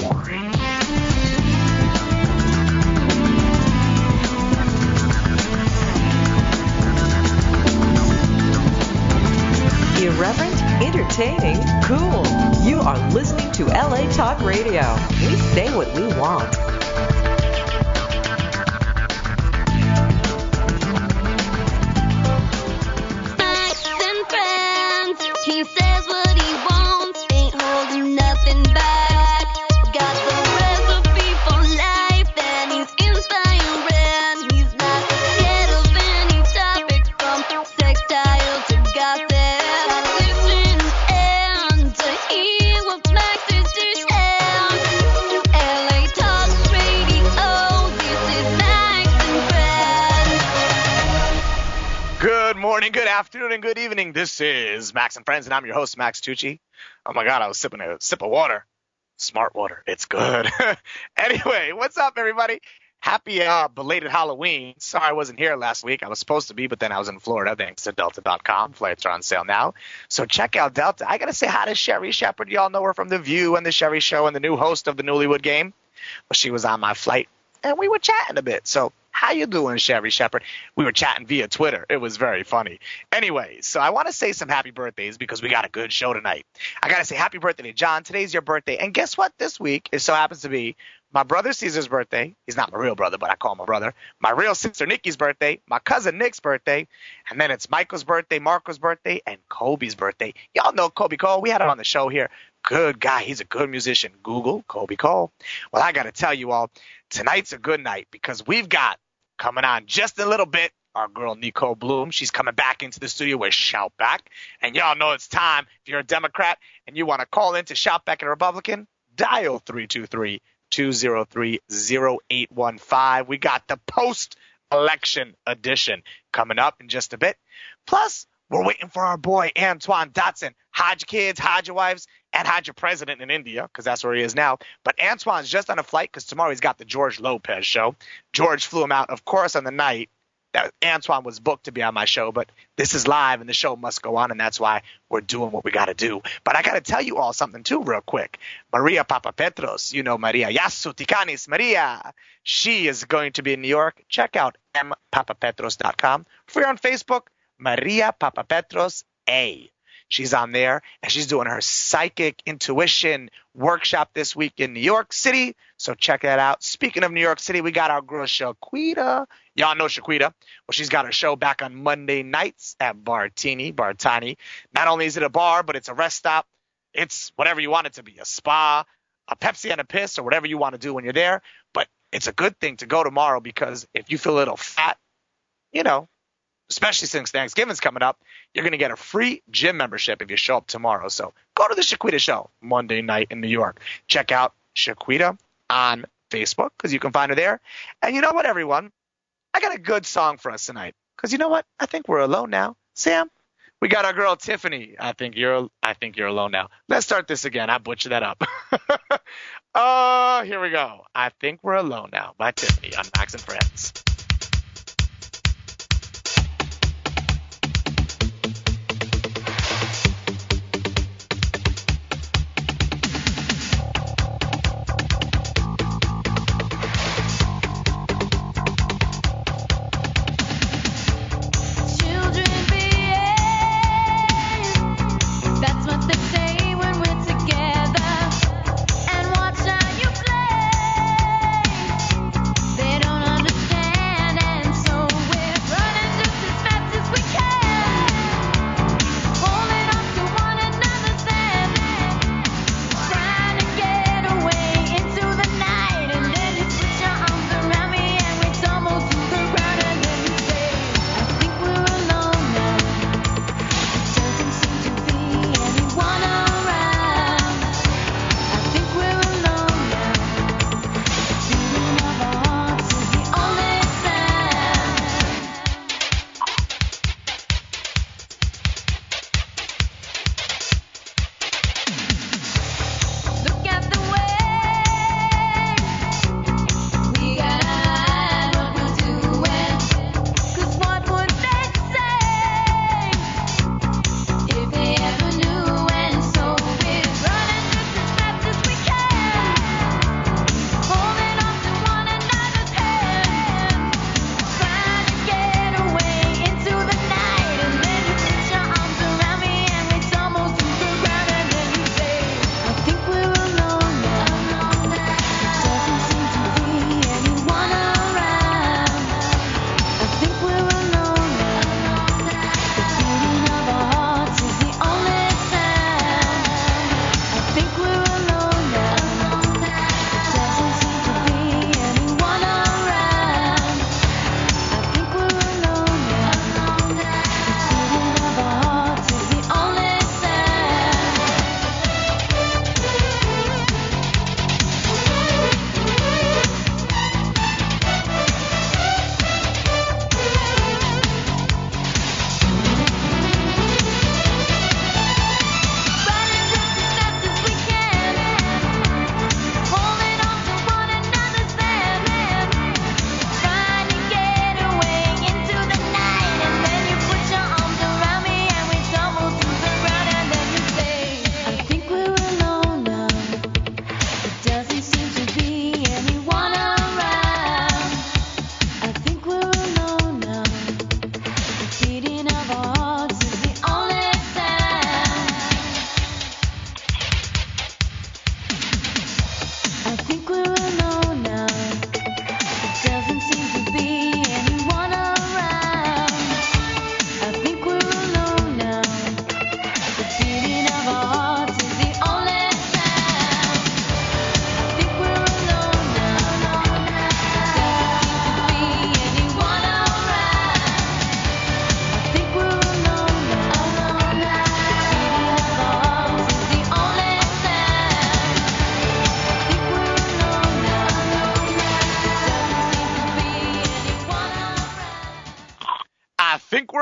Irreverent, entertaining, cool. You are listening to LA Talk Radio. We say what we want. Max and Friends. He says what he wants, ain't holding nothing back. Got the recipe for life, and he's inspiring. He's not scared of any topic, from sextile to gossip. Listen and to hear what Max is to share. LA Talk Radio, this is Max and Friends. Good morning, good afternoon, and good evening. This is Max and Friends, and I'm your host, Max Tucci. Oh my God, I was sipping a sip of water. Smart water. It's good. Anyway, what's up, everybody? Happy belated Halloween. Sorry I wasn't here last week. I was supposed to be, but then I was in Florida thanks to Delta.com. Flights are on sale now. So check out Delta. I got to say hi to Sherry Shepard. Y'all know her from The View and The Sherry Show and the new host of the Newlywed Game. Well, she was on my flight, and we were chatting a bit. So how you doing, Sherry Shepard? We were chatting via Twitter. It was very funny. Anyway, so I want to say some happy birthdays because we got a good show tonight. I got to say happy birthday to John. Today's your birthday. And guess what? This week, it so happens to be my brother Caesar's birthday. He's not my real brother, but I call him my brother. My real sister Nikki's birthday. My cousin Nick's birthday. And then it's Michael's birthday, Marco's birthday, and Kobe's birthday. Y'all know Kobe Cole. We had him on the show here. Good guy. He's a good musician. Google Kobe Cole. Well, I got to tell you all, tonight's a good night because we've got coming on just a little bit, our girl Nicole Bloom. She's coming back into the studio with Shout Back. And y'all know it's time. If you're a Democrat and you want to call in to Shout Back at a Republican, dial 323-203-0815. We got the post-election edition coming up in just a bit. Plus, we're waiting for our boy Antoine Dotson. Hide your kids, hide your wives, and hide your president in India, because that's where he is now. But Antoine's just on a flight because tomorrow he's got the George Lopez show. George flew him out, of course, on the night that Antoine was booked to be on my show. But this is live, and the show must go on, and that's why we're doing what we got to do. But I got to tell you all something, too, real quick. Maria Papapetros, you know Maria. Yasu Tikanis, Maria. She is going to be in New York. Check out mpapapetros.com. If you're on Facebook, Maria Papapetros A. She's on there, and she's doing her psychic intuition workshop this week in New York City. So check that out. Speaking of New York City, we got our girl Shaquita. Y'all know Shaquita. Well, she's got her show back on Monday nights at Bartani. Not only is it a bar, but it's a rest stop. It's whatever you want it to be, a spa, a Pepsi and a piss, or whatever you want to do when you're there. But it's a good thing to go tomorrow because if you feel a little fat, you know, especially since Thanksgiving's coming up, you're going to get a free gym membership if you show up tomorrow. So go to the Shaquita Show Monday night in New York. Check out Shaquita on Facebook because you can find her there. And you know what, everyone? I got a good song for us tonight because you know what? I think we're alone now. Sam, we got our girl Tiffany. I think you're alone now. Let's start this again. I butchered that up. Here we go. I think we're alone now by Tiffany on Max and Friends. They don't understand.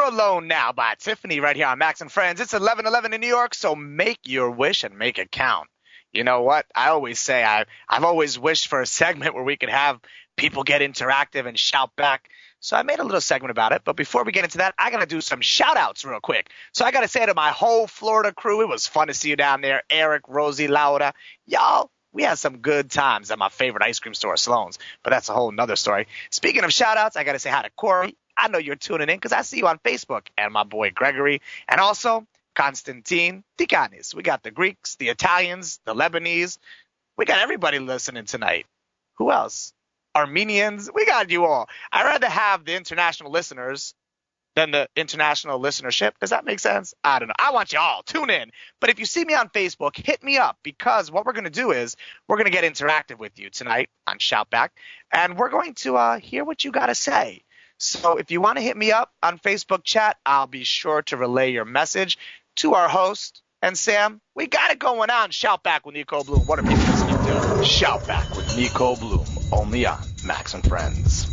Alone Now by Tiffany right here on Max and Friends. It's 11:11 in New York, so make your wish and make it count. You know what? I always say I've always wished for a segment where we could have people get interactive and shout back. So I made a little segment about it. But before we get into that, I got to do some shout outs real quick. So I got to say to my whole Florida crew, it was fun to see you down there. Eric, Rosie, Laura, y'all. We had some good times at my favorite ice cream store, Sloan's, but that's a whole nother story. Speaking of shout-outs, I got to say hi to Corey. I know you're tuning in because I see you on Facebook, and my boy Gregory, and also Constantine Tikanis. We got the Greeks, the Italians, the Lebanese. We got everybody listening tonight. Who else? Armenians. We got you all. I'd rather have the international listeners than the international listenership. Does that make sense? I don't know. I want you all. Tune in. But if you see me on Facebook, hit me up because what we're going to do is we're going to get interactive with you tonight on Shoutback, and we're going to hear what you got to say. So if you want to hit me up on Facebook chat, I'll be sure to relay your message to our host. And Sam, we got it going on. Shoutback with Nico Bloom. What are people listening to? Shoutback with Nico Bloom. Only on Max and Friends.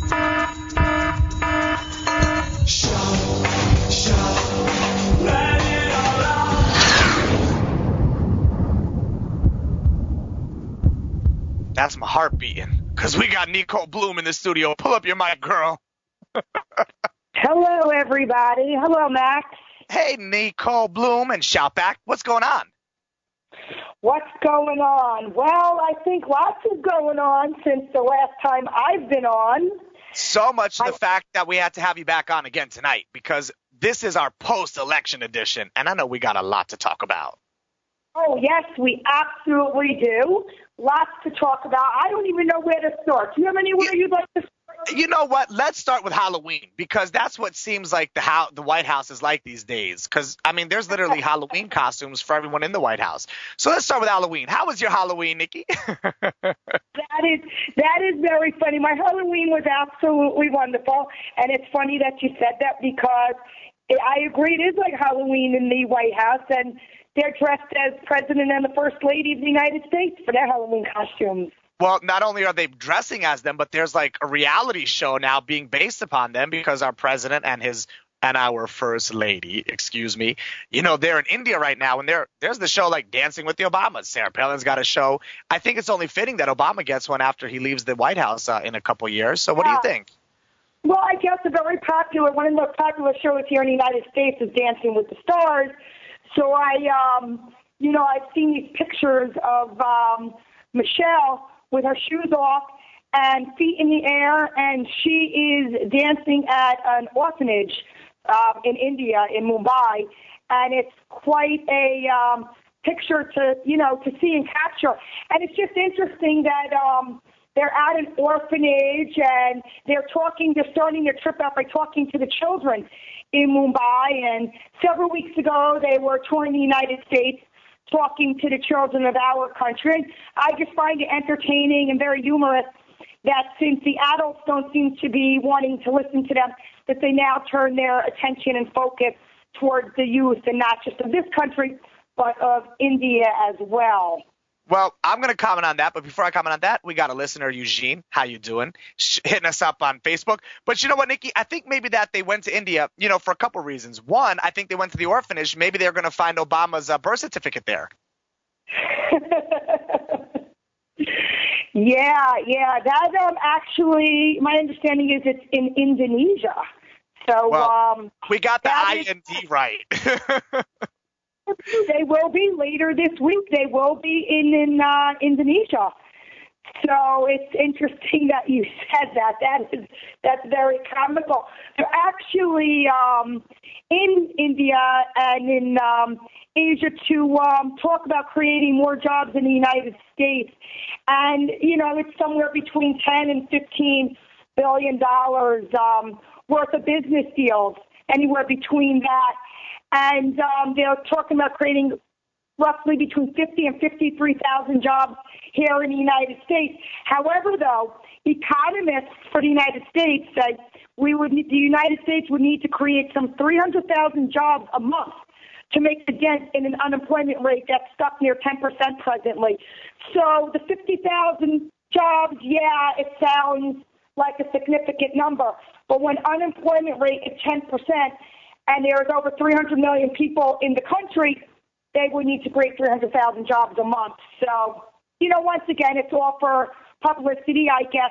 Let it all out. That's my heart beating because we got Nico Bloom in the studio. Pull up your mic, girl. Hello, everybody. Hello, Max. Hey, Nico Bloom and Shoutback. What's going on? What's going on? Well, I think lots is going on since the last time I've been on. So much the fact that we had to have you back on again tonight because this is our post-election edition, and I know we got a lot to talk about. Oh, yes, we absolutely do. Lots to talk about. I don't even know where to start. Do you have anywhere you'd like to start? You know what? Let's start with Halloween because that's what seems like the White House is like these days. Because, I mean, there's literally Halloween costumes for everyone in the White House. So let's start with Halloween. How was your Halloween, Nikki? That is very funny. My Halloween was absolutely wonderful. And it's funny that you said that because I agree. It is like Halloween in the White House. And they're dressed as President and the First Lady of the United States for their Halloween costumes. Well, not only are they dressing as them, but there's like a reality show now being based upon them because our president and our first lady, they're in India right now, and there's the show like Dancing with the Obamas. Sarah Palin's got a show. I think it's only fitting that Obama gets one after he leaves the White House in a couple years. So what do you think? Well, I guess one of the most popular shows here in the United States is Dancing with the Stars. So I've seen these pictures of Michelle with her shoes off and feet in the air, and she is dancing at an orphanage in India, in Mumbai, and it's quite a picture to see and capture. And it's just interesting that they're at an orphanage and they're starting their trip out by talking to the children in Mumbai. And several weeks ago, they were touring the United States, talking to the children of our country. And I just find it entertaining and very humorous that since the adults don't seem to be wanting to listen to them, that they now turn their attention and focus towards the youth, and not just of this country, but of India as well. Well, I'm going to comment on that, but before I comment on that, we got a listener, Eugene. How you doing? Hitting us up on Facebook. But you know what, Nikki? I think maybe that they went to India, for a couple reasons. One, I think they went to the orphanage. Maybe they're going to find Obama's birth certificate there. Yeah. That actually, my understanding is it's in Indonesia. So we got the IND right. They will be later this week. They will be in Indonesia. So it's interesting that you said that. That's very comical. They're actually in India and in Asia to talk about creating more jobs in the United States. And, it's somewhere between $10 and $15 billion worth of business deals, anywhere between that. And they're talking about creating roughly between 50 and 53,000 jobs here in the United States. However, though, economists for the United States said the United States would need to create some 300,000 jobs a month to make the dent in an unemployment rate that's stuck near 10% presently. So the 50,000 jobs, it sounds like a significant number. But when unemployment rate is 10%, and there's over 300 million people in the country, they would need to create 300,000 jobs a month. So, once again, it's all for publicity, I guess.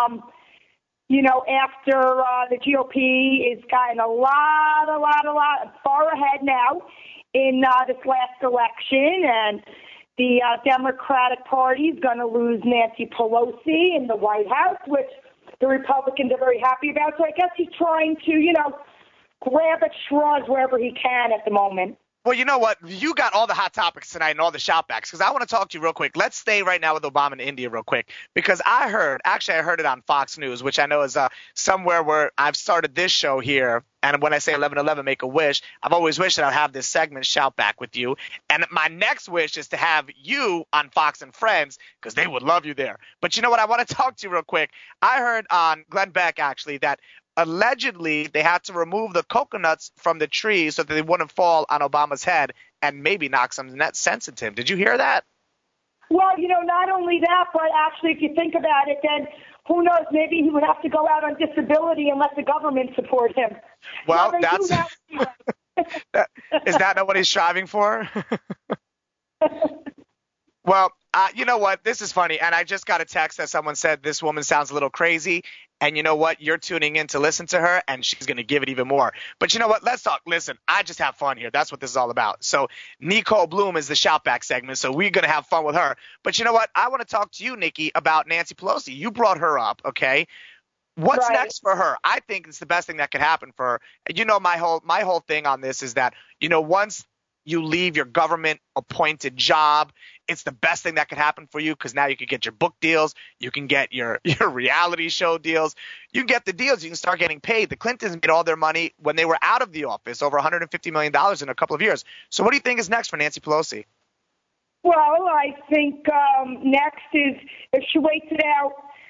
After the GOP is gotten a lot far ahead now in this last election, and the Democratic Party is going to lose Nancy Pelosi in the White House, which the Republicans are very happy about. So I guess he's trying to, grab at straws wherever he can at the moment. Well, you know what? You got all the hot topics tonight and all the shoutbacks because I want to talk to you real quick. Let's stay right now with Obama in India real quick because I heard it on Fox News, which I know is somewhere where I've started this show here. And when I say 1111, make a wish, I've always wished that I'd have this segment shout back with you. And my next wish is to have you on Fox and Friends because they would love you there. But you know what? I want to talk to you real quick. I heard on Glenn Beck, actually, that allegedly they had to remove the coconuts from the tree so that they wouldn't fall on Obama's head and maybe knock some sense into him. Did you hear that? Well, not only that, but actually, if you think about it, then who knows, maybe he would have to go out on disability and let the government support him. Well, that's is that not what he's striving for? Well, you know what? This is funny. And I just got a text that someone said this woman sounds a little crazy. And you know what? You're tuning in to listen to her, and she's going to give it even more. But you know what? Let's talk. Listen, I just have fun here. That's what this is all about. So Nicole Bloom is the shoutback segment, so we're going to have fun with her. But you know what? I want to talk to you, Nikki, about Nancy Pelosi. You brought her up, okay? What's next for her? I think it's the best thing that could happen for her. And my whole thing on this is that, once you leave your government-appointed job, it's the best thing that could happen for you because now you can get your book deals, you can get your reality show deals, you can get the deals, you can start getting paid. The Clintons made all their money when they were out of the office, over $150 million in a couple of years. So what do you think is next for Nancy Pelosi? Well, I think next is if she waits it out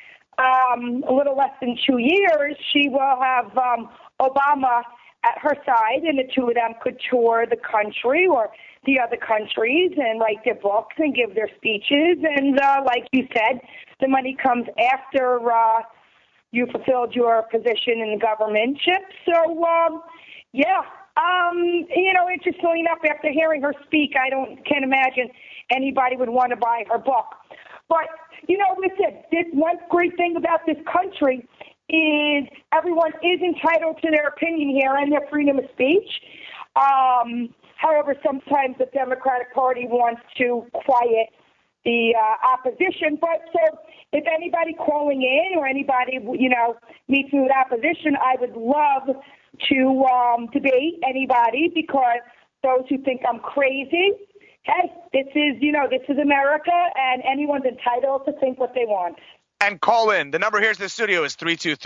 a little less than 2 years, she will have Obama at her side, and the two of them could tour the country or the other countries and write their books and give their speeches. And like you said, the money comes after you fulfilled your position in the governmentship. So, interestingly enough, after hearing her speak, can't imagine anybody would want to buy her book. But, listen, this one great thing about this country is everyone is entitled to their opinion here and their freedom of speech. However, sometimes the Democratic Party wants to quiet the opposition. But so if anybody calling in or anybody, meets me with opposition, I would love to debate anybody because those who think I'm crazy, hey, this is America and anyone's entitled to think what they want. And call in. The number here at the studio is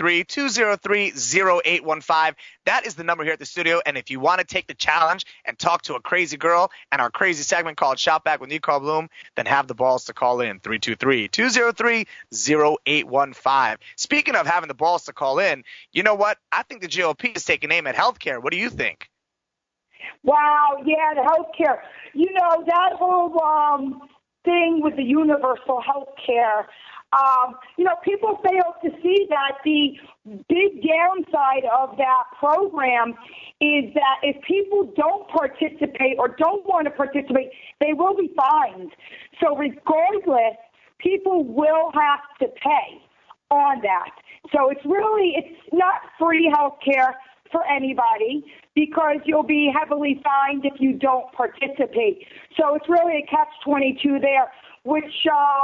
323-203-0815. That is the number here at the studio. And if you want to take the challenge and talk to a crazy girl and our crazy segment called Shout Back with Nicole Bloom, then have the balls to call in. 323-203-0815. Speaking of having the balls to call in, you know what? I think the GOP is taking aim at healthcare. What do you think? Wow, yeah, the healthcare. That whole thing with the universal healthcare. People fail to see that the big downside of that program is that if people don't participate or don't want to participate, they will be fined. So regardless, people will have to pay on that. So it's not free health care for anybody because you'll be heavily fined if you don't participate. So it's really a catch-22 there, which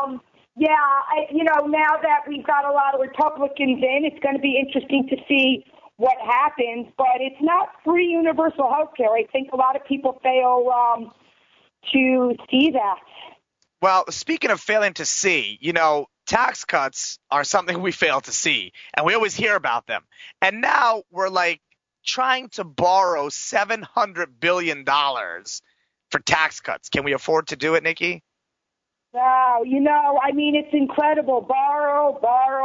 now that we've got a lot of Republicans in, it's going to be interesting to see what happens. But it's not free universal health care. I think a lot of people fail to see that. Well, speaking of failing to see, tax cuts are something we fail to see, and we always hear about them. And now we're trying to borrow $700 billion for tax cuts. Can we afford to do it, Nikki? Wow, it's incredible. Borrow.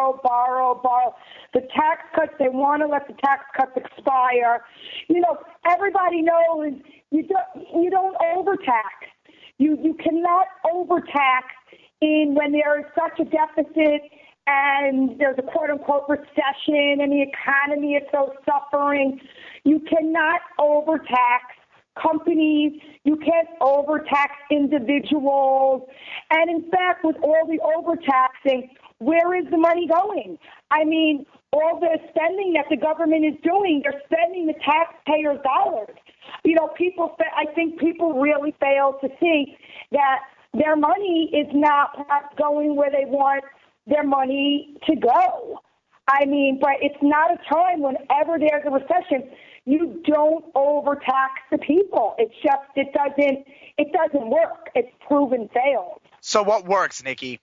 The tax cuts, they want to let the tax cuts expire. Everybody knows you don't overtax. You cannot overtax when there is such a deficit and there's a quote-unquote recession and the economy is so suffering. You cannot overtax companies. You can't overtax individuals. And in fact, with all the overtaxing, where is the money going? I mean, all the spending that the government is doing, they're spending the taxpayers' dollars. You know, I think people really fail to see that their money is not perhaps going where they want their money to go. I mean, but it's not a time whenever there's a recession, you don't overtax the people. It's just, it doesn't work. It's proven failed. So what works, Nikki?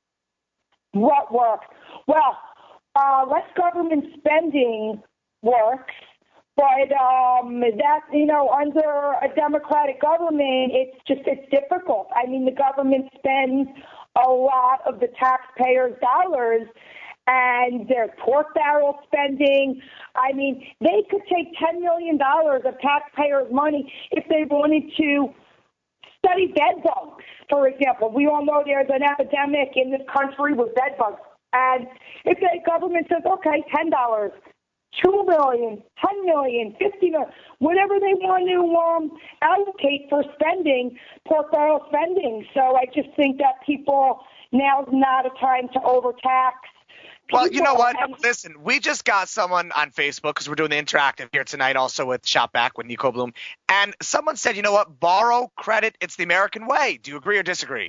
What works? Well, less government spending works, but that, you know, under a Democratic government, it's difficult. I mean, the government spends a lot of the taxpayers' dollars, and there's pork barrel spending. I mean, they could take $10 million of taxpayers' money if they wanted to study bed bugs, for example. We all know there's an epidemic in this country with bed bugs. And if the government says, okay, $10, $2 million, $10 million, $50 million, whatever they want to allocate for spending, pork barrel spending. So I just think that now's not a time to overtax. Well, you know what? Listen, we just got someone on Facebook, because we're doing the interactive here tonight also with Shop Back with Nico Bloom. And someone said, you know what? Borrow credit. It's the American way. Do you agree or disagree?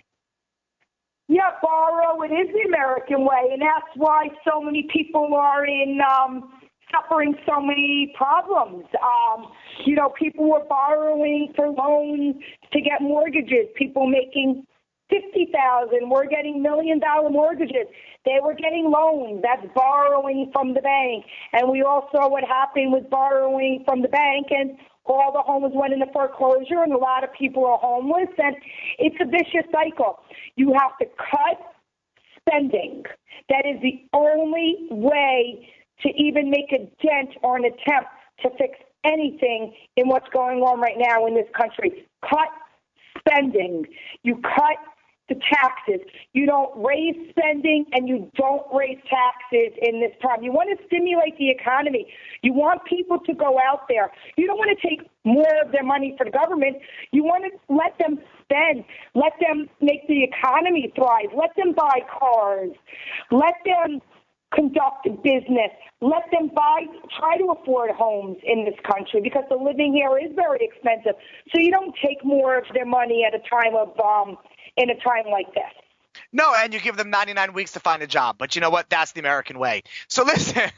Yeah, borrow. It is the American way. And that's why so many people are suffering so many problems. You know, people were borrowing for loans to get mortgages. People making $50,000 were getting $1 million mortgages. They were getting loans. That's borrowing from the bank. And we all saw what happened with borrowing from the bank, and all the homes went into foreclosure, and a lot of people are homeless. And it's a vicious cycle. You have to cut spending. That is the only way to even make a dent or an attempt to fix anything in what's going on right now in this country. Cut spending. You cut the taxes. You don't raise spending and you don't raise taxes in this time. You want to stimulate the economy. You want people to go out there. You don't want to take more of their money for the government. You want to let them spend. Let them make the economy thrive. Let them buy cars. Let them conduct business. Let them try to afford homes in this country, because the living here is very expensive. So you don't take more of their money at a time in a time like this. No, and you give them 99 weeks to find a job. But you know what? That's the American way. So listen,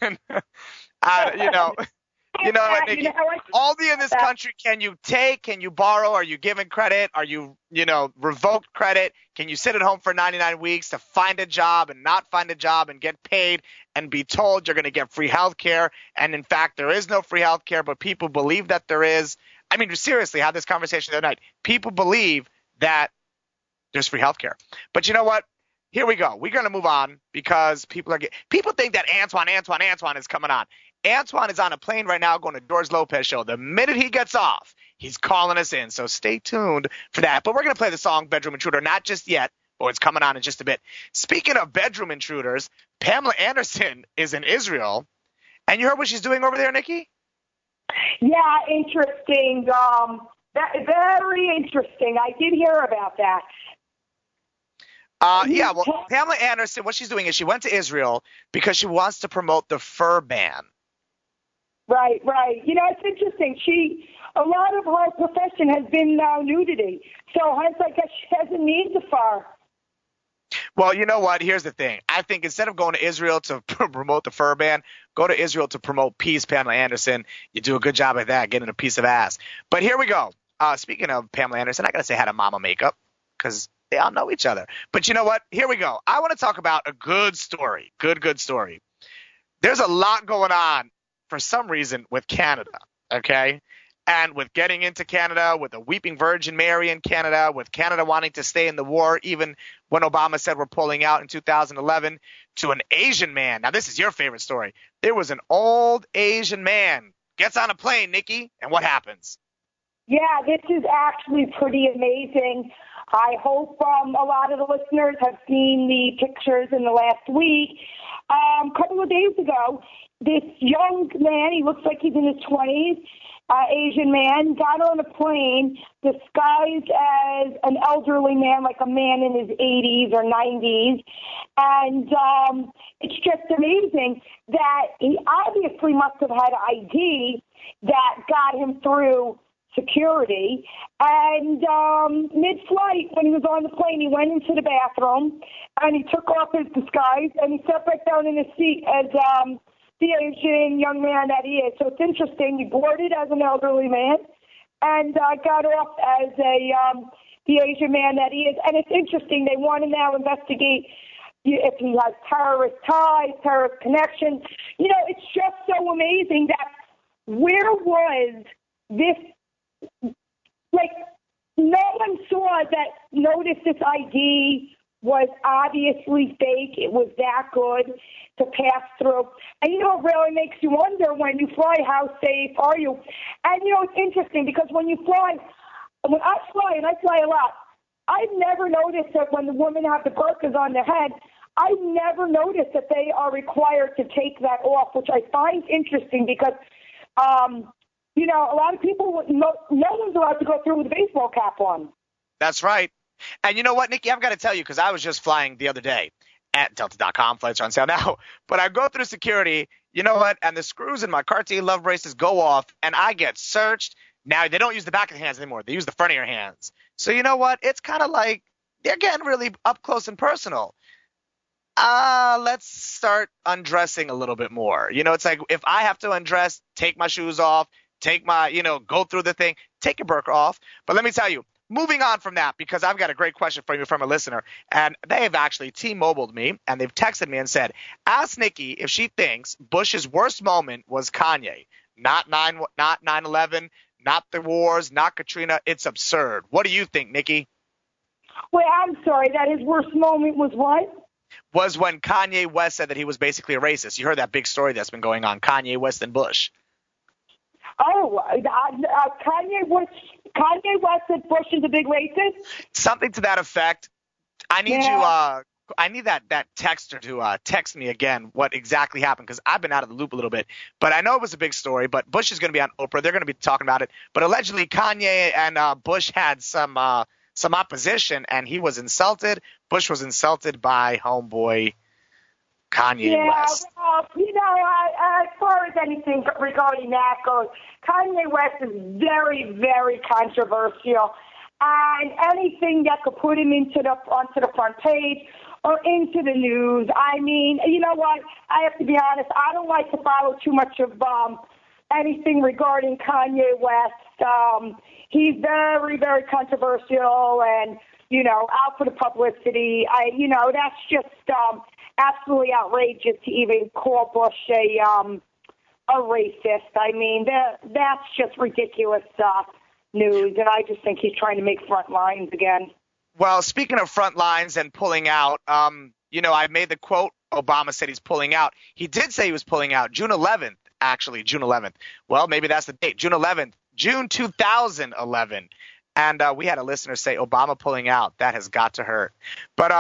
You know what, Nikki? Only in this country can you take, can you borrow, are you given credit, are you, revoked credit, can you sit at home for 99 weeks to find a job and not find a job and get paid and be told you're going to get free health care. And in fact, there is no free health care, but people believe that there is. I mean, seriously, I had this conversation the other night. People believe that there's free health care. But you know what? Here we go. We're going to move on because people think that Antoine is coming on. Antoine is on a plane right now going to George Lopez show. The minute he gets off, he's calling us in. So stay tuned for that. But we're going to play the song Bedroom Intruder, not just yet, but it's coming on in just a bit. Speaking of bedroom intruders, Pamela Anderson is in Israel. And you heard what she's doing over there, Nikki? Yeah, interesting. Very interesting. I did hear about that. Pamela Anderson, what she's doing is she went to Israel because she wants to promote the fur ban. Right. It's interesting. A lot of her profession has been nudity. So hence, I guess she doesn't need the fur. Well, you know what? Here's the thing. I think instead of going to Israel to promote the fur ban, go to Israel to promote peace, Pamela Anderson. You do a good job at that, getting a piece of ass. But here we go. Speaking of Pamela Anderson, I got to say hi to Mama Makeup because they all know each other. But you know what? Here we go. I want to talk about a good story. Good story. There's a lot going on for some reason with Canada, okay? And with getting into Canada, with the Weeping Virgin Mary in Canada, with Canada wanting to stay in the war, even when Obama said we're pulling out in 2011, to an Asian man. Now, this is your favorite story. There was an old Asian man gets on a plane, Nikki, and what happens? Yeah, this is actually pretty amazing. I hope a lot of the listeners have seen the pictures in the last week. A couple of days ago, this young man, he looks like he's in his 20s, Asian man, got on a plane disguised as an elderly man, like a man in his 80s or 90s. And it's just amazing that he obviously must have had ID that got him through security. And mid-flight, when he was on the plane, he went into the bathroom and he took off his disguise and he sat back down in his seat as the Asian young man that he is. So it's interesting. He boarded as an elderly man and got off as the Asian man that he is. And it's interesting. They want to now investigate if he has terrorist ties, terrorist connections. You know, it's just so amazing that where was this, like, no one saw that, noticed this ID was obviously fake. It was that good to pass through. And, you know, it really makes you wonder when you fly, how safe are you? And, you know, it's interesting because when I fly, and I fly a lot, I've never noticed that when the women have the burqas on their head, I've never noticed that they are required to take that off, which I find interesting because, you know, a lot of people, no one's allowed to go through with a baseball cap on. That's right. And you know what, Nikki, I've got to tell you, because I was just flying the other day at Delta.com. Flights are on sale now. But I go through security, you know what, and the screws in my Cartier Love braces go off, and I get searched. Now, they don't use the back of the hands anymore. They use the front of your hands. So you know what? It's kind of like they're getting really up close and personal. Let's start undressing a little bit more. You know, it's like if I have to undress, take my shoes off, take my, you know, go through the thing, take your burqa off. But let me tell you, moving on from that, because I've got a great question for you from a listener, and they have actually T-Mobiled me, and they've texted me and said, ask Nikki if she thinks Bush's worst moment was Kanye. Not 9/11, not the wars, not Katrina. It's absurd. What do you think, Nikki? Wait, I'm sorry, that his worst moment was what? Was when Kanye West said that he was basically a racist. You heard that big story that's been going on, Kanye West and Bush. Oh, Kanye West said Bush is a big racist? Something to that effect. I need I need that texter to text me again what exactly happened, because I've been out of the loop a little bit. But I know it was a big story, but Bush is going to be on Oprah. They're going to be talking about it. But allegedly Kanye and Bush had some opposition, and he was insulted. Bush was insulted by homeboy Kanye West. Well, you know, as far as anything regarding that goes, Kanye West is very, very controversial. And anything that could put him onto the front page or into the news, I mean, you know what? I have to be honest, I don't like to follow too much of anything regarding Kanye West. He's very, very controversial and, you know, out for the publicity. That's just absolutely outrageous to even call Bush a racist. I mean, that's just ridiculous news, and I just think he's trying to make front lines again. Well, speaking of front lines and pulling out, I made the quote, Obama said he's pulling out. He did say he was pulling out June 11th, actually, June 11th. Well, maybe that's the date, June 11th, June 2011. And we had a listener say Obama pulling out. That has got to hurt. But,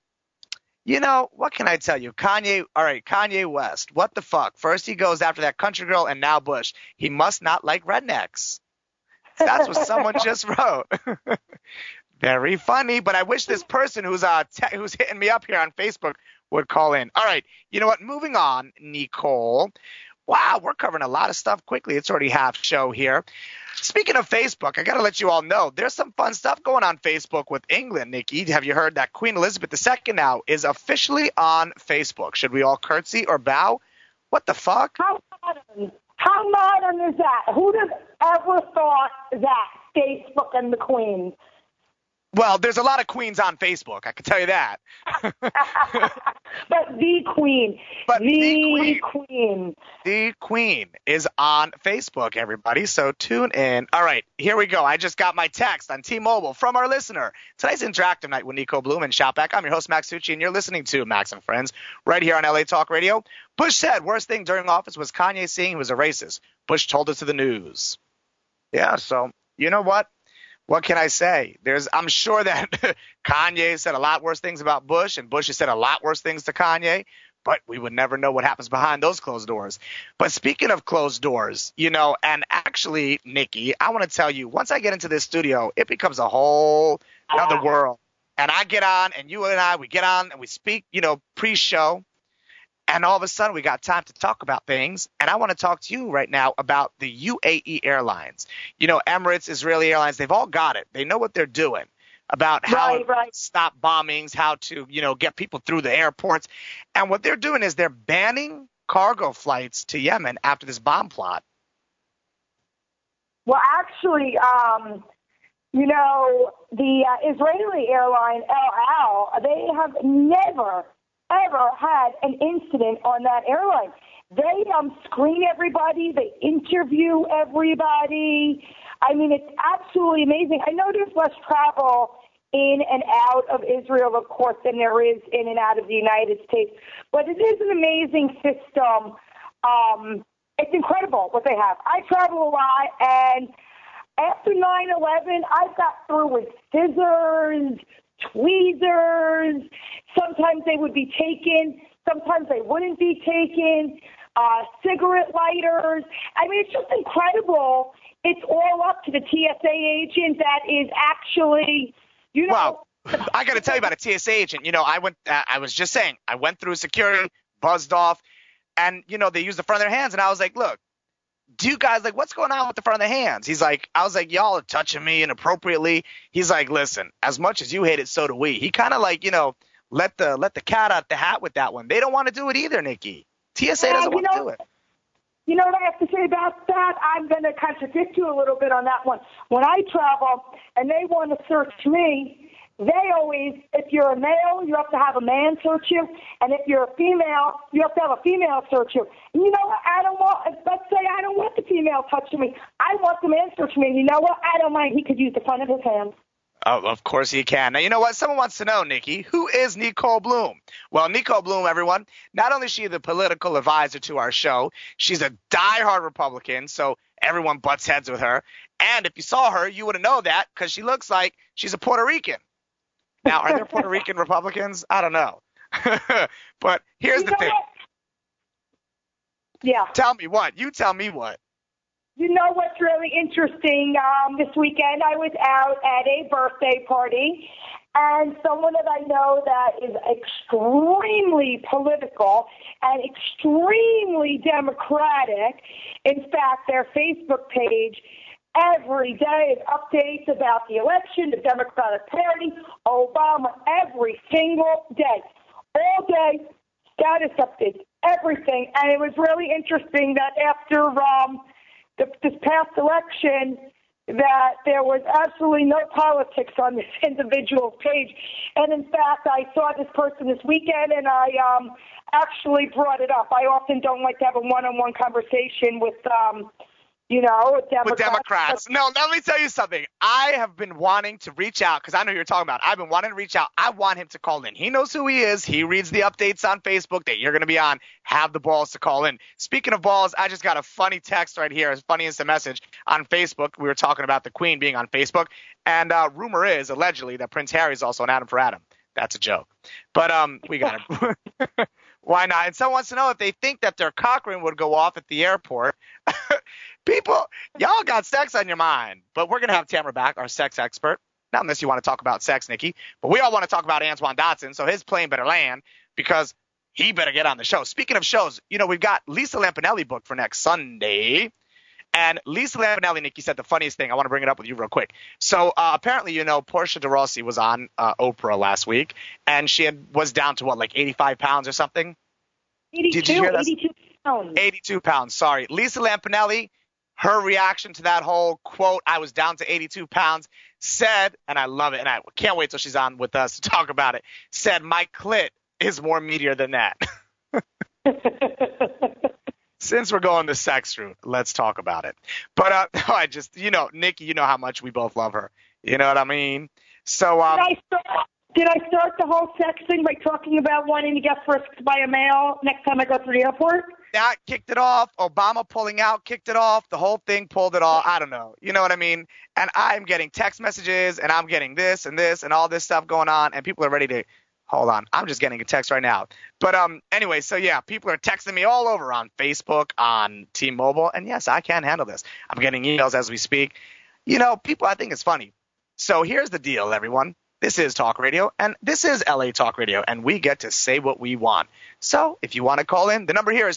what can I tell you? Kanye West, what the fuck? First he goes after that country girl, and now Bush. He must not like rednecks. That's what someone just wrote. Very funny, but I wish this person who's hitting me up here on Facebook would call in. All right, you know what? Moving on, Nicole. Wow, we're covering a lot of stuff quickly. It's already half show here. Speaking of Facebook, I got to let you all know there's some fun stuff going on Facebook with England, Nikki. Have you heard that Queen Elizabeth II now is officially on Facebook? Should we all curtsy or bow? What the fuck? How modern is that? Who'd have ever thought that? Facebook and the Queen. Well, there's a lot of queens on Facebook, I can tell you that. But the Queen. The Queen is on Facebook, everybody, so tune in. All right, here we go. I just got my text on T-Mobile from our listener. Tonight's Interactive Night with Nico Bloom and Shoutback. I'm your host, Max Tucci, and you're listening to Max and Friends right here on LA Talk Radio. Bush said worst thing during office was Kanye saying he was a racist. Bush told it to the news. Yeah, so you know what? What can I say? I'm sure that Kanye said a lot worse things about Bush, and Bush has said a lot worse things to Kanye, but we would never know what happens behind those closed doors. But speaking of closed doors, and actually, Nikki, I want to tell you, once I get into this studio, it becomes a whole other world. And I get on, and you and I, we get on, and we speak, pre-show. And all of a sudden, we got time to talk about things. And I want to talk to you right now about the UAE Airlines. Emirates, Israeli Airlines, they've all got it. They know what they're doing about how to stop bombings, how to, get people through the airports. And what they're doing is they're banning cargo flights to Yemen after this bomb plot. Well, actually, the Israeli airline, El Al, they have never ever had an incident on that airline. They screen everybody. They interview everybody. I mean, it's absolutely amazing. I know there's less travel in and out of Israel, of course, than there is in and out of the United States. But it is an amazing system. It's incredible what they have. I travel a lot, and after 9/11, I got through with scissors, tweezers. Sometimes they would be taken. Sometimes they wouldn't be taken. Cigarette lighters. I mean, it's just incredible. It's all up to the TSA agent that is actually, Well, I got to tell you about a TSA agent. I was just saying, I went through security, buzzed off, and, they used the front of their hands. And I was like, look, do you guys, what's going on with the front of the hands? I was like, y'all are touching me inappropriately. He's like, listen, as much as you hate it, so do we. He kind of let the cat out the hat with that one. They don't want to do it either, Nikki. TSA doesn't want to do it. You know what I have to say about that? I'm going to contradict you a little bit on that one. When I travel and they want to search me, they always, if you're a male, you have to have a man search you. And if you're a female, you have to have a female search you. And you know what? Let's say I don't want the female touching me. I want the man searching me. And you know what? I don't mind. He could use the front of his hand. Oh, of course he can. Now, you know what? Someone wants to know, Nikki, who is Nicole Bloom? Well, Nicole Bloom, everyone, not only is she the political advisor to our show, she's a diehard Republican, so everyone butts heads with her. And if you saw her, you wouldn't know that because she looks like she's a Puerto Rican. Now, are there Puerto Rican Republicans? I don't know. But here's the thing. What? Yeah. Tell me what. You tell me what. You know what's really interesting? This weekend I was out at a birthday party, and someone that I know that is extremely political and extremely democratic. In fact, their Facebook page every day is updates about the election, the Democratic Party, Obama, every single day. All day, status updates, everything. And it was really interesting that after this past election, that there was absolutely no politics on this individual's page. And in fact, I saw this person this weekend, and I actually brought it up. I often don't like to have a one-on-one conversation with Democrats. No, let me tell you something. I have been wanting to reach out because I know you're talking about. I've been wanting to reach out. I want him to call in. He knows who he is. He reads the updates on Facebook that you're going to be on. Have the balls to call in. Speaking of balls, I just got a funny text right here. As funny as the message on Facebook. We were talking about the Queen being on Facebook. And rumor is, allegedly, that Prince Harry is also on Adam for Adam. That's a joke. But we got it. Why not? And someone wants to know if they think that their Cochrane would go off at the airport. People, y'all got sex on your mind. But we're going to have Tamara back, our sex expert. Not unless you want to talk about sex, Nikki. But we all want to talk about Antoine Dotson, so his plane better land because he better get on the show. Speaking of shows, we've got Lisa Lampanelli booked for next Sunday. And Lisa Lampanelli, Nikki, said the funniest thing. I want to bring it up with you real quick. So apparently, Portia de Rossi was on Oprah last week, and she was down to, 85 pounds or something? 82, Did you hear that? 82 pounds. 82 pounds, sorry. Lisa Lampanelli, her reaction to that whole quote, I was down to 82 pounds, said, and I love it, and I can't wait till she's on with us to talk about it, said, my clit is more meatier than that. Since we're going the sex route, let's talk about it. But I just, Nikki, you know how much we both love her. You know what I mean? So did I start the whole sex thing by talking about wanting to get frisked by a male next time I go through the airport? that kicked it off. Obama pulling out kicked it off. The whole thing pulled it all. I don't know. You know what I mean? And I'm getting text messages, and I'm getting this and all this stuff going on, and people are ready to – hold on. I'm just getting a text right now. But anyway, so, yeah, people are texting me all over on Facebook, on T-Mobile, and, yes, I can handle this. I'm getting emails as we speak. You know, people, I think it's funny. So here's the deal, everyone. This is Talk Radio, and this is LA Talk Radio, and we get to say what we want. So if you want to call in, the number here is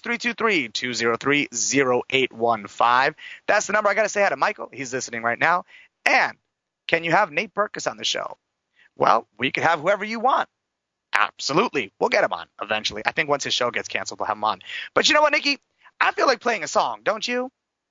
323-203-0815. That's the number. I got to say hi to Michael. He's listening right now. And can you have Nate Berkus on the show? Well, we could have whoever you want. Absolutely. We'll get him on eventually. I think once his show gets canceled, we'll have him on. But you know what, Nikki? I feel like playing a song, don't you?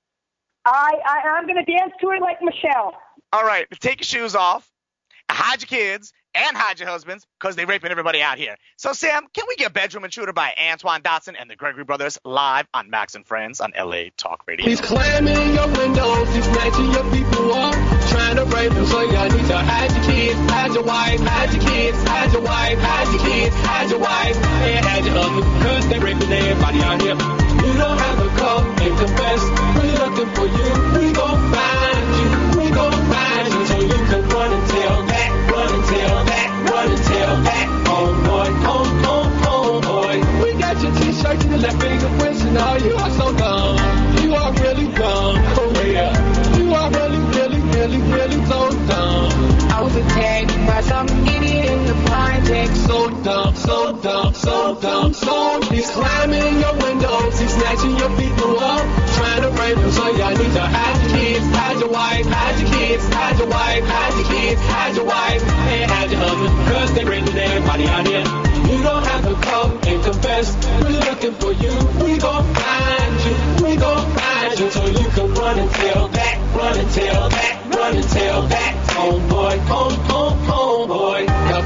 I'm going to dance to it like Michelle. All right. Take your shoes off. Hide your kids and hide your husbands because they're raping everybody out here. So, Sam, can we get Bedroom Intruder by Antoine Dotson and the Gregory Brothers live on Max and Friends on LA Talk Radio? He's climbing your windows, he's snatching your people up, trying to rape them, so y'all need to hide your kids, hide your wife, hide your kids, hide your wife, hide your kids, hide your wife, and hide your husband, because they're raping everybody out here. You don't have to come and confess, we're looking for you, we gon' find you, we gon' find you, so you can run and tell that, run and tell that, run and tell that, oh boy, oh boy. We got your t-shirt and your left finger wishing, oh you are so dumb, you are really dumb, oh yeah, you are really so dumb. I was attacked by some idiot in the project, so dumb, so dumb, so dumb, so he's climbing your windows, he's snatching your people up, trying to rape them, so y'all need to hide your kids, hide your wife, hide your kids, hide your wife, hide your kids, hide your wife, and hide your husband, cause they're raping everybody out here. You don't have to come and confess, we're looking for you, we gon' find you, we gon' find you, so you can run and tell that, run and tell that, run and tell that, homeboy, homeboy. Y'all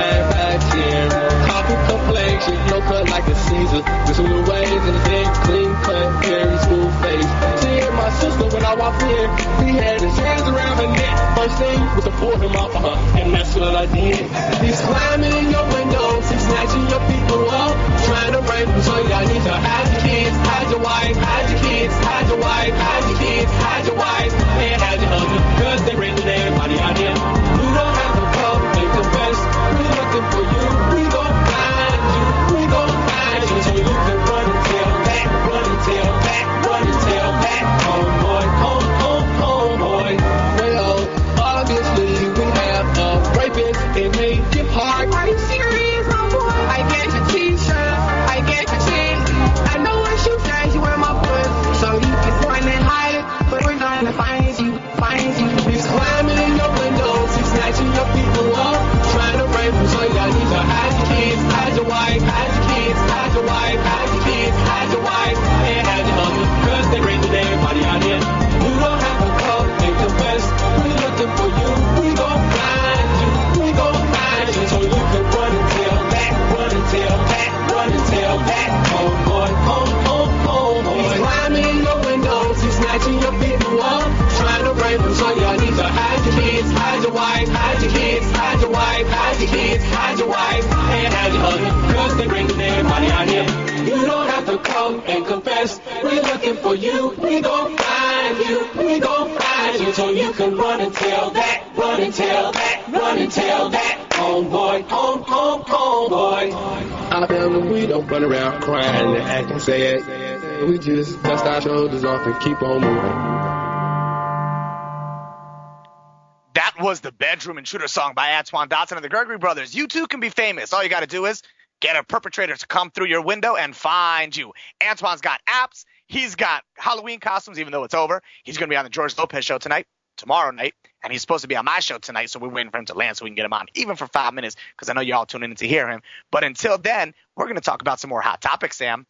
5'9", 5'10", coffee complexion, no cut like a Caesar, with some new waves in his head, clean cut, very smooth face. Seeing my sister when I walked in, he had his hands around her neck. First thing was to pour him off of her, and that's what I did. He's climbing your windows, he's snatching your people up, trying to rape them, so y'all need to hide your kids, hide your wife, hide your kids, hide your wife, hide your kids, hide your wife, and hide your husband, cause they're raping everybody out here. You don't have to come and confess, we're looking for you, we gon' find you, we gon' find you, so you can run and tell that, run and tell that, run and tell that, homeboy, homeboy. Well, obviously we have a rapist and make it hard. Are you serious, homeboy? I get your t-shirt, I get your chin, I know what you say, you wear my foot, so you can run and hide it, but we're gonna find you, find you. He's climbing in your windows, he's snatching your people up, trying to rape them, so y'all need to hide your kids, hide your wife, hide your kids, hide your wife, hide your kids, hide your wife, and hide your husband, cause they're raping everybody out here. You don't have to come and confess, we're looking for you, we gon' find you, we gon' find you, so you can run and tell that, run and tell that, run and tell that, homeboy, homeboy. He's climbing in your windows, he's snatching your people up, trying to rape them, so y'all need to hide your kids, hide your wife, hide your kids, hide your wife, hide your kids, hide your wife, and hide your husband, cause they're raping everybody out here. You don't have to come and confess, we're looking for you, we gon' find you, we gon' find you, so you can run and tell that, run and tell that, run and tell that, homeboy, homeboy. Our family, we don't run around crying and acting sad, we just dust our shoulders off and keep on moving. That was the Bedroom Intruder song by Antoine Dotson and the Gregory Brothers. You too can be famous. All you got to do is get a perpetrator to come through your window and find you. Antoine's got apps. He's got Halloween costumes, even though it's over. He's going to be on the George Lopez show tomorrow night, and he's supposed to be on my show tonight, so we're waiting for him to land so we can get him on, even for 5 minutes, because I know you're all tuning in to hear him. But until then, we're going to talk about some more hot topics, Sam.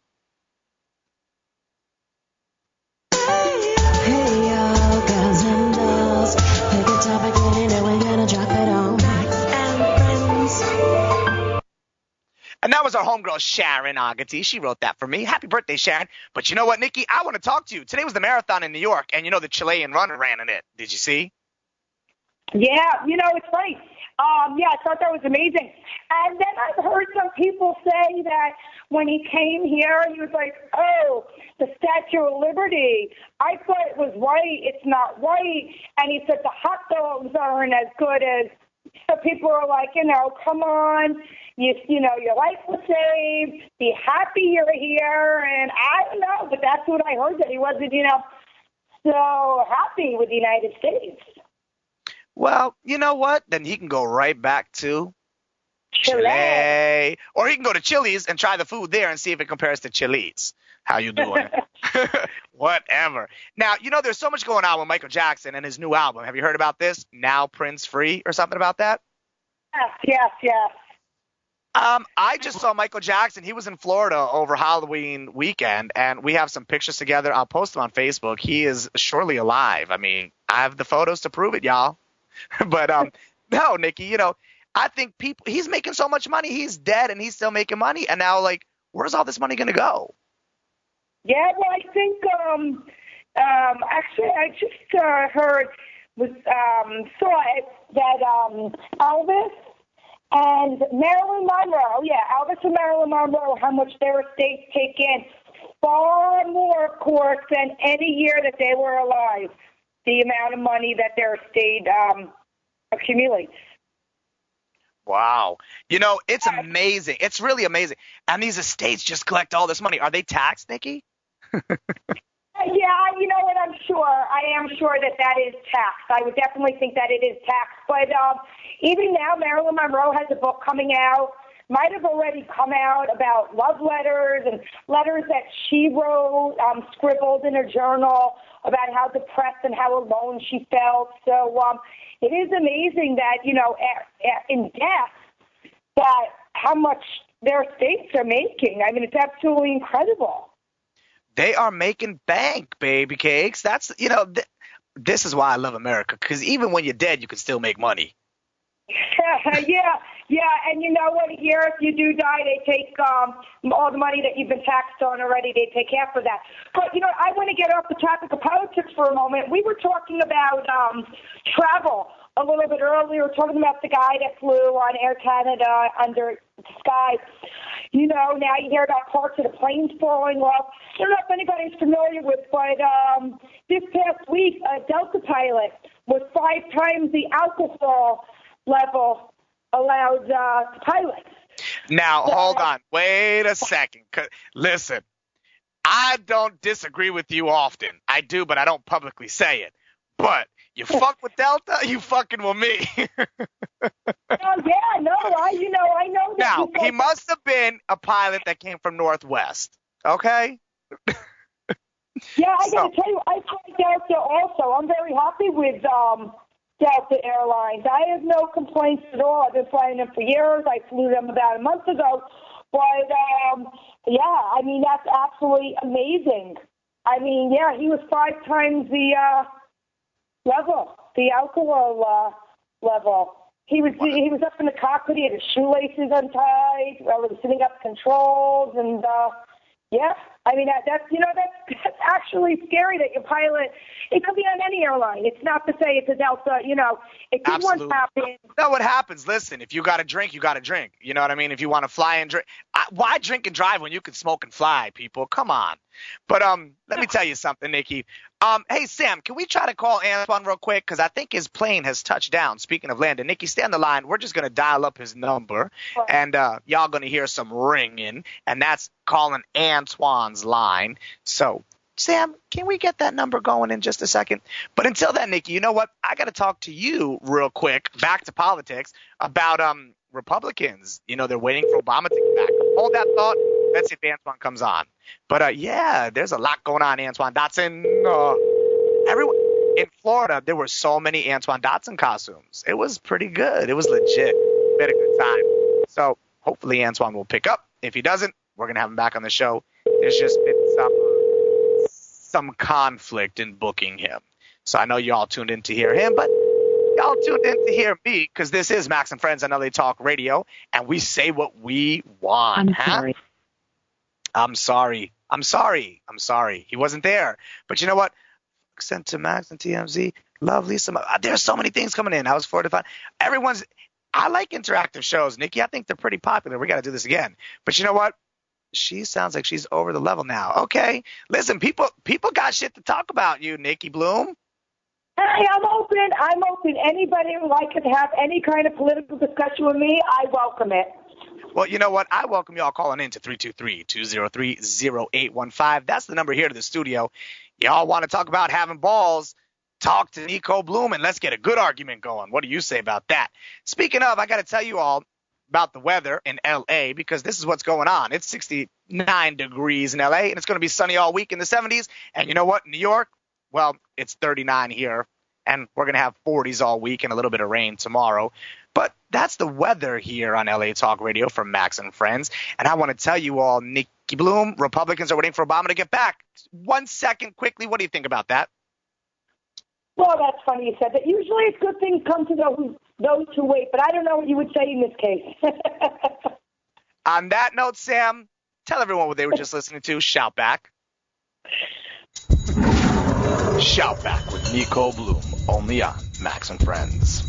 Hey, y'all, guys and dolls. Pick a topic and we're gonna drop it on Max and Friends. And that was our homegirl, Sharon Agati. She wrote that for me. Happy birthday, Sharon. But you know what, Nikki? I want to talk to you. Today was the marathon in New York, and you know the Chilean runner ran in it. Did you see? Yeah, it's funny. Yeah, I thought that was amazing. And then I've heard some people say that when he came here, he was like, oh, the Statue of Liberty. I thought it was white. It's not white. And he said the hot dogs aren't as good as. So people are like, come on. Your life was saved. Be happy you're here. And I don't know, but that's what I heard, that he wasn't, so happy with the United States. Well, you know what? Then he can go right back to Chile. Or he can go to Chili's and try the food there and see if it compares to Chili's. How you doing? Whatever. Now, there's so much going on with Michael Jackson and his new album. Have you heard about this? Now Prince Free or something about that? Yes. I just saw Michael Jackson. He was in Florida over Halloween weekend, and we have some pictures together. I'll post them on Facebook. He is surely alive. I mean, I have the photos to prove it, y'all. But no, Nikki, I think he's making so much money. He's dead and he's still making money. And now, where's all this money going to go? Yeah, well, I think actually I just heard saw it that Elvis and Marilyn Monroe, Elvis and Marilyn Monroe, how much their estates take in, far more, of course, than any year that they were alive. The amount of money that their estate accumulates. Wow. It's amazing. It's really amazing. And these estates just collect all this money. Are they taxed, Nikki? Yeah, you know what? I am sure that is taxed. I would definitely think that it is taxed. But even now, Marilyn Monroe has a book coming out, might have already come out, about love letters and letters that she wrote, scribbled in her journal about how depressed and how alone she felt. So it is amazing that, in death, that how much their estates are making. I mean, it's absolutely incredible. They are making bank, baby cakes. That's, this is why I love America, because even when you're dead, you can still make money. Yeah, and you know what? Here, if you do die, they take all the money that you've been taxed on already. They take half of that. But, I want to get off the topic of politics for a moment. We were talking about travel a little bit earlier. We were talking about the guy that flew on Air Canada under the sky. Now you hear about parts of the planes falling off. I don't know if anybody's familiar with, but this past week, a Delta pilot was 5 times the alcohol level allowed pilots. Now, hold on. Wait a second. Listen, I don't disagree with you often. I do, but I don't publicly say it. But you fuck with Delta, you fucking with me. I know that. Now, he must have been a pilot that came from Northwest, okay? Yeah, I got to tell you, I fly Delta also. I'm very happy with Delta Airlines. I have no complaints at all. I've been flying them for years. I flew them about a month ago. But, I mean, that's absolutely amazing. I mean, he was 5 times the level, the alcohol level. He was up in the cockpit. He had his shoelaces untied. I was sitting up controls, and I mean that's actually scary that your pilot. It could be on any airline. It's not to say it's a Delta. It could once happen. No, what happens? Listen, if you got to drink, you got to drink. You know what I mean? If you want to fly and drink, why drink and drive when you can smoke and fly? People, come on. But let me tell you something, Nikki. Hey Sam, can we try to call Antoine real quick? Because I think his plane has touched down. Speaking of landing, Nikki, stay on the line. We're just gonna dial up his number, and y'all gonna hear some ringing, and that's calling Antoine's line. So, Sam, can we get that number going in just a second? But until then, Nikki, you know what? I got to talk to you real quick, back to politics, about Republicans. They're waiting for Obama to get back. Hold that thought. Let's see if Antoine comes on. But, there's a lot going on, Antoine Dotson. Everyone in Florida, there were so many Antoine Dotson costumes. It was pretty good. It was legit. We had a good time. So hopefully Antoine will pick up. If he doesn't, we're going to have him back on the show. There's just been some conflict in booking him. So I know you all tuned in to hear him, but y'all tuned in to hear me, because this is Max and Friends on LA Talk Radio, and we say what we want. I'm sorry. He wasn't there. But you know what? Sent to Max and TMZ. Love Lisa. There's so many things coming in. I was forward to find. I like interactive shows. Nikki, I think they're pretty popular. We got to do this again. But you know what? She sounds like she's over the level now. Okay. Listen, people got shit to talk about you, Nikki Bloom. Hey, I'm open. Anybody who would like to have any kind of political discussion with me, I welcome it. Well, you know what? I welcome y'all calling in to 323-203-0815. That's the number here to the studio. Y'all want to talk about having balls? Talk to Nicole Bloom and let's get a good argument going. What do you say about that? Speaking of, I got to tell you all about the weather in L.A. because this is what's going on. It's 69 degrees in L.A. and it's going to be sunny all week in the 70s. And you know what? New York, well, it's 39 here and we're going to have 40s all week and a little bit of rain tomorrow. But that's the weather here on LA Talk Radio from Max and Friends. And I want to tell you all, Nikki Bloom, Republicans are waiting for Obama to get back. 1 second, quickly, what do you think about that? Well, that's funny you said that. Usually it's good things come to those who wait, but I don't know what you would say in this case. On that note, Sam, tell everyone what they were just listening to. Shout Back. Shout Back with Nicole Bloom, only on Max and Friends.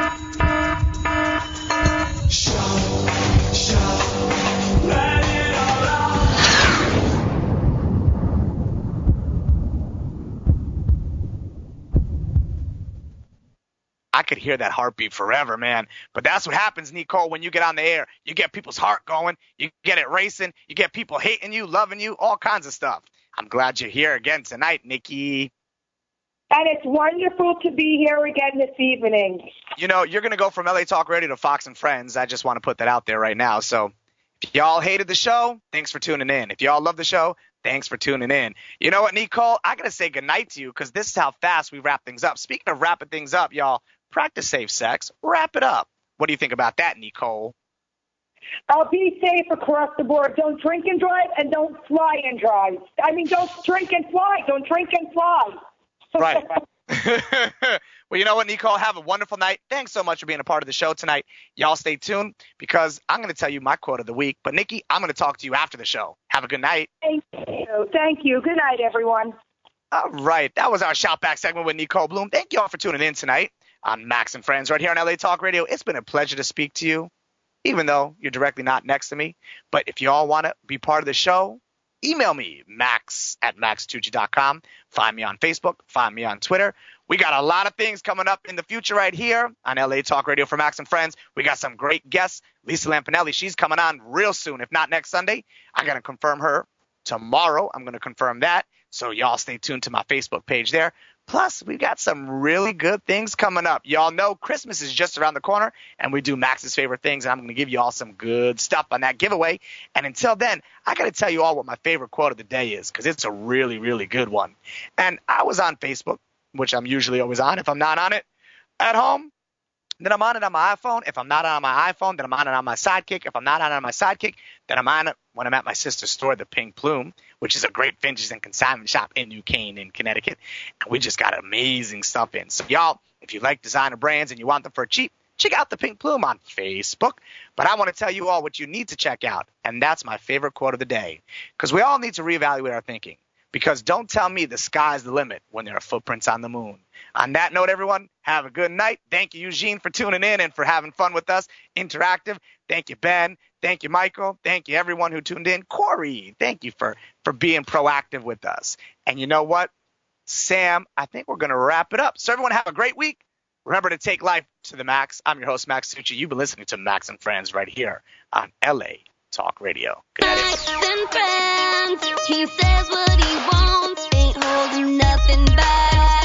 Let it all out. I could hear that heartbeat forever, man. But that's what happens, Nicole, when you get on the air. You get people's heart going. You get it racing. You get people hating you, loving you, all kinds of stuff. I'm glad you're here again tonight, Nikki. And it's wonderful to be here again this evening. You know, you're going to go from LA Talk Radio to Fox and Friends. I just want to put that out there right now. So if y'all hated the show, thanks for tuning in. If y'all love the show, thanks for tuning in. You know what, Nicole? I got to say goodnight to you because this is how fast we wrap things up. Speaking of wrapping things up, y'all, practice safe sex. Wrap it up. What do you think about that, Nicole? Be safe across the board. Don't drink and drive and don't fly and drive. I mean, don't drink and fly. Don't drink and fly. Right. Well, you know what, Nicole? Have a wonderful night. Thanks so much for being a part of the show tonight. Y'all stay tuned because I'm going to tell you my quote of the week. But, Nikki, I'm going to talk to you after the show. Have a good night. Thank you. Thank you. Good night, everyone. All right. That was our Shout Back segment with Nicole Bloom. Thank you all for tuning in tonight on Max and Friends right here on LA Talk Radio. It's been a pleasure to speak to you, even though you're directly not next to me. But if you all want to be part of the show, email me, max@maxtucci.com. Find me on Facebook. Find me on Twitter. We got a lot of things coming up in the future right here on LA Talk Radio for Max and Friends. We got some great guests. Lisa Lampanelli, she's coming on real soon, if not next Sunday. I'm going to confirm her tomorrow. I'm going to confirm that. So y'all stay tuned to my Facebook page there. Plus, we got some really good things coming up. Y'all know Christmas is just around the corner, and we do Max's favorite things, and I'm going to give you all some good stuff on that giveaway. And until then, I got to tell you all what my favorite quote of the day is because it's a really, really good one. And I was on Facebook, which I'm usually always on. If I'm not on it at home, then I'm on it on my iPhone. If I'm not on my iPhone, then I'm on it on my Sidekick. If I'm not on it on my Sidekick, then I'm on it when I'm at my sister's store, the Pink Plume, which is a great vintage and consignment shop in New Canaan in Connecticut. And we just got amazing stuff in. So, y'all, if you like designer brands and you want them for cheap, check out the Pink Plume on Facebook. But I want to tell you all what you need to check out, and that's my favorite quote of the day, because we all need to reevaluate our thinking. Because don't tell me the sky's the limit when there are footprints on the moon. On that note, everyone, have a good night. Thank you, Eugene, for tuning in and for having fun with us. Interactive. Thank you, Ben. Thank you, Michael. Thank you, everyone who tuned in. Corey, thank you for being proactive with us. And you know what? Sam, I think we're going to wrap it up. So everyone have a great week. Remember to take life to the max. I'm your host, Max Tucci. You've been listening to Max and Friends right here on LA Talk Radio. Good night. Max and Friends, he says what he wants, ain't holding nothing back.